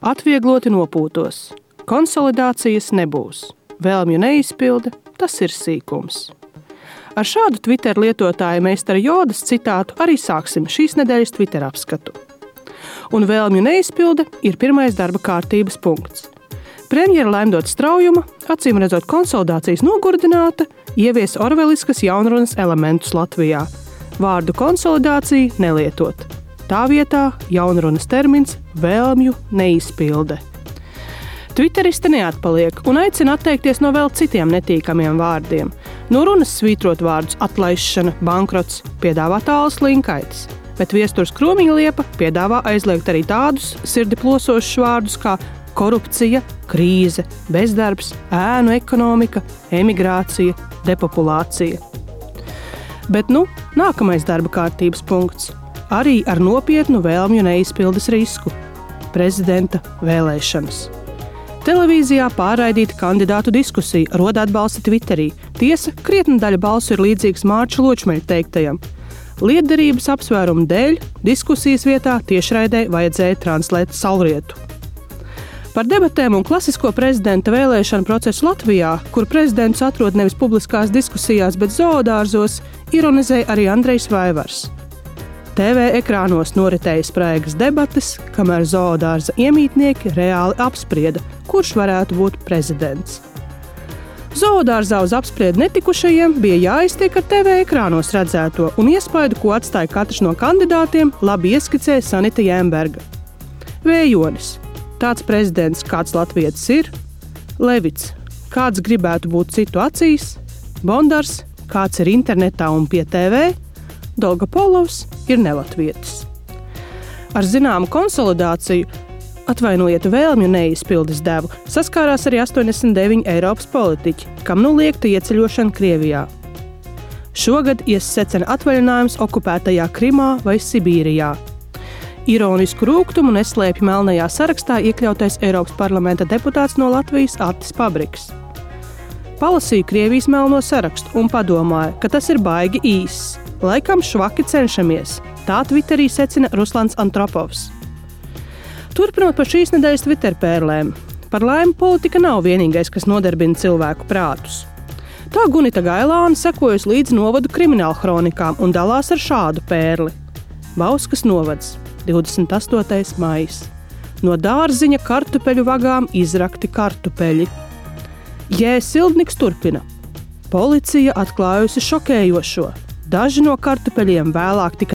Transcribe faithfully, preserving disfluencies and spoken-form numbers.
Atviegloti nopūtos. Konsolidācijas nebūs. Vēlmju neizpilde, tas ir sīkums. Ar šādu Twitter lietotāja meistara Jodas citātu arī sāksim šīs nedēļas Twitter apskatu. Un vēlmju neizpilde ir pirmais darba kārtības punkts. Premjera Laimdota Straujuma, acīm redzot konsolidācijas nogurdināta, ievies orveliskas jaunrunas elementus Latvijā. Vārdu konsolidācija nelietot. Tā vietā jaunrunas termins vēlmju neizpilde. Twitteriste neatpaliek un aicina atteikties no vēl citiem netīkamiem vārdiem. No runas svītrot vārdus atlaišana, bankrots, piedāvā tālas linkaitis, bet Viesturs Krūmiņliepa piedāvā aizliegt arī tādus sirdi plosošus vārdus kā korupcija, krīze, bezdarbs, ēnu ekonomika, emigrācija, depopulācija. Bet nu, nākamais darba kārtības punkts. Arī ar nopietnu vēlmju neizpildes risku – prezidenta vēlēšanas. Televīzijā pārraidīta kandidātu diskusija rod atbalsti Twitterī. Tiesa, krietna daļa balsu ir līdzīgs Mārča Ločmeļa teiktajam. Lietderības apsvērumu dēļ diskusijas vietā tiešraidē vajadzēja translēt saulrietu. Par debatēm un klasisko prezidenta vēlēšanu procesu Latvijā, kur prezidents atrod nevis publiskās diskusijās, bet zoodārzos, ironizēja arī Andrejs Vaivars. T V ekrānos noritēja spraigas debates, kamēr zoodārza iemītnieki reāli apsprieda, kurš varētu būt prezidents. Zoodārzā uz apspriedu netikušajiem bija jāiztiek ar T V ekrānos redzēto, un iespaidu, ko atstāja katrs no kandidātiem, labi ieskicēja Sanita Jēmberga. Vējonis. Tāds prezidents, kāds latvietis ir. Levits. Kāds gribētu būt citu acīs. Bondars. Kāds ir internetā un pie T V. Dolgopolovs ir nelatvietis. Ar zināmu konsolidāciju, atvainojiet vēlmju neizpildes devu, saskārās arī astoņdesmit deviņi Eiropas politiķi, kam nu liekta ieceļošana Krievijā. Šogad iesecena atvaļinājums okupētajā Krimā vai Sibīrijā. Ironisku rūgtumu neslēpj melnajā sarakstā iekļautais Eiropas parlamenta deputāts no Latvijas Artis Pabriks. Palasīju Krievijas melno sarakstu un padomāju, ka tas ir baigi īss. Laikam švaki cenšamies. Tā Twitterī secina Ruslans Antropovs. Turpinot par šīs nedēļas Twitter pērlēm. Par laimi politika nav vienīgais, kas nodarbina cilvēku prātus. Tā Gunita Gailāne sekojas līdz novadu krimināla kronikām un dalās ar šādu pērli. Bauskas novads, divdesmit astotais maijs. No dārziņa kartupeļu vagām izrakti kartupeļi. Jē, Sildniks turpina. Policija atklājusi šokējošo. Daži no kartupeļiem vēlāk tika